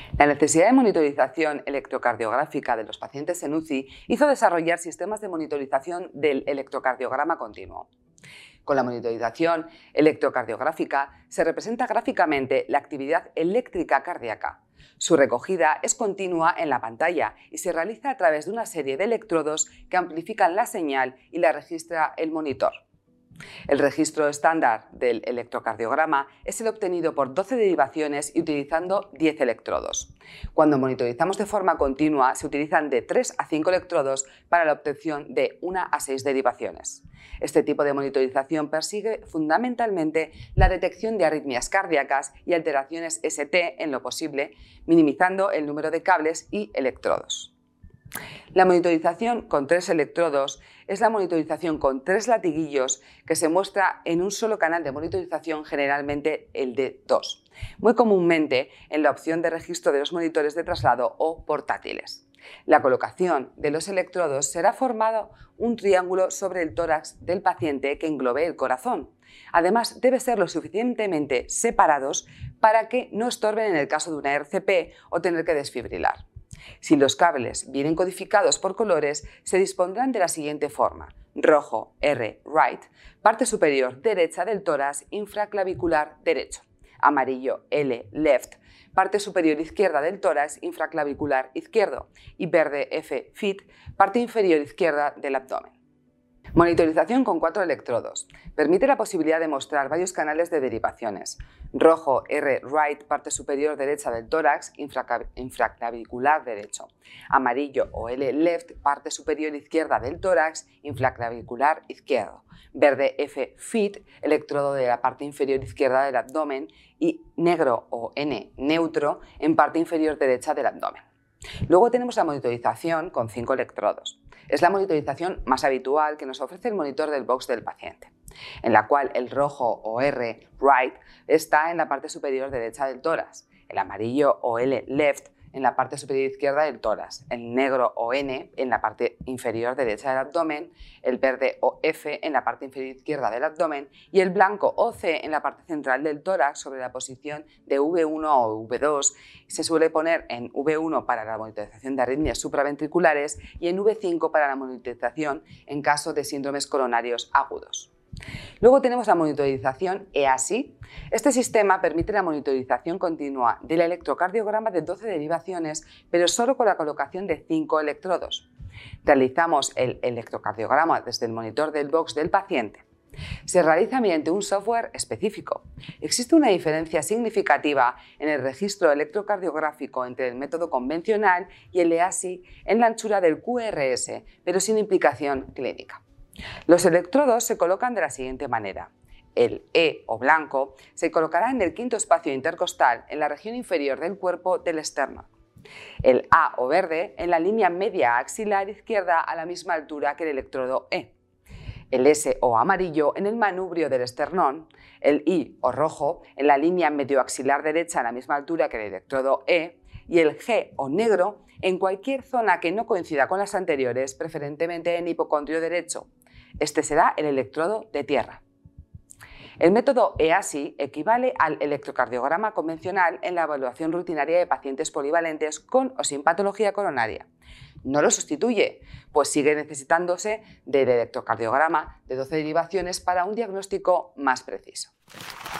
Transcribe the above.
La necesidad de monitorización electrocardiográfica de los pacientes en UCI hizo desarrollar sistemas de monitorización del electrocardiograma continuo. Con la monitorización electrocardiográfica se representa gráficamente la actividad eléctrica cardíaca. Su recogida es continua en la pantalla y se realiza a través de una serie de electrodos que amplifican la señal y la registra el monitor. El registro estándar del electrocardiograma es el obtenido por 12 derivaciones y utilizando 10 electrodos. Cuando monitorizamos de forma continua, se utilizan de 3 a 5 electrodos para la obtención de 1 a 6 derivaciones. Este tipo de monitorización persigue fundamentalmente la detección de arritmias cardíacas y alteraciones ST en lo posible, minimizando el número de cables y electrodos. La monitorización con 3 electrodos es la monitorización con 3 latiguillos que se muestra en un solo canal de monitorización, generalmente el de 2, muy comúnmente en la opción de registro de los monitores de traslado o portátiles. La colocación de los electrodos será formado un triángulo sobre el tórax del paciente que englobe el corazón. Además, debe ser lo suficientemente separados para que no estorben en el caso de una RCP o tener que desfibrilar. Si los cables vienen codificados por colores, se dispondrán de la siguiente forma: rojo, R, right, parte superior derecha del tórax infraclavicular derecho; amarillo, L, left, parte superior izquierda del tórax infraclavicular izquierdo; y verde, F, fit, parte inferior izquierda del abdomen. Monitorización con 4 electrodos. Permite la posibilidad de mostrar varios canales de derivaciones. Rojo, R, right, parte superior derecha del tórax, infraclavicular derecho. Amarillo o L, left, parte superior izquierda del tórax, infraclavicular izquierdo. Verde, F, fit, electrodo de la parte inferior izquierda del abdomen. Y negro o N, neutro, en parte inferior derecha del abdomen. Luego tenemos la monitorización con 5 electrodos. Es la monitorización más habitual que nos ofrece el monitor del box del paciente, en la cual el rojo o R, right, está en la parte superior derecha del tórax, el amarillo o L, left, en la parte superior izquierda del tórax, el negro o N en la parte inferior derecha del abdomen, el verde o F en la parte inferior izquierda del abdomen y el blanco o C en la parte central del tórax sobre la posición de V1 o V2. Se suele poner en V1 para la monitorización de arritmias supraventriculares y en V5 para la monitorización en caso de síndromes coronarios agudos. Luego tenemos la monitorización EASI. Este sistema permite la monitorización continua del electrocardiograma de 12 derivaciones, pero solo con la colocación de 5 electrodos. Realizamos el electrocardiograma desde el monitor del box del paciente. Se realiza mediante un software específico. Existe una diferencia significativa en el registro electrocardiográfico entre el método convencional y el EASI en la anchura del QRS, pero sin implicación clínica. Los electrodos se colocan de la siguiente manera. El E o blanco se colocará en el quinto espacio intercostal en la región inferior del cuerpo del esternón. El A o verde en la línea media axilar izquierda a la misma altura que el electrodo E. El S o amarillo en el manubrio del esternón. El I o rojo en la línea medioaxilar derecha a la misma altura que el electrodo E. Y el G o negro en cualquier zona que no coincida con las anteriores, preferentemente en hipocondrio derecho. Este será el electrodo de tierra. El método EASI equivale al electrocardiograma convencional en la evaluación rutinaria de pacientes polivalentes con o sin patología coronaria. No lo sustituye, pues sigue necesitándose del electrocardiograma de 12 derivaciones para un diagnóstico más preciso.